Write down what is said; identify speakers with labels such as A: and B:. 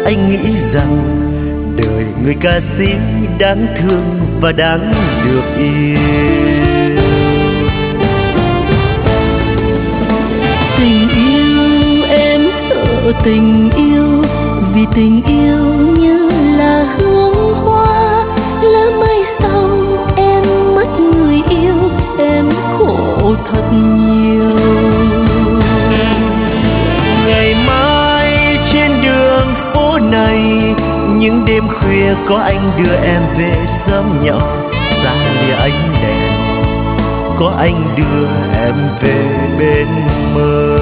A: anh nghĩ rằng đời người ca sĩ đáng thương và đáng được yêu.
B: Tình yêu em sợ tình yêu, vì tình yêu như là hương hoa, lỡ mai sau em mất người yêu, em khổ thật nhiều.
A: Ngày mai trên đường phố này, những đêm khuya có anh đưa em về sớm nhau, xa lìa ánh đèn có anh đưa em về bên mơ.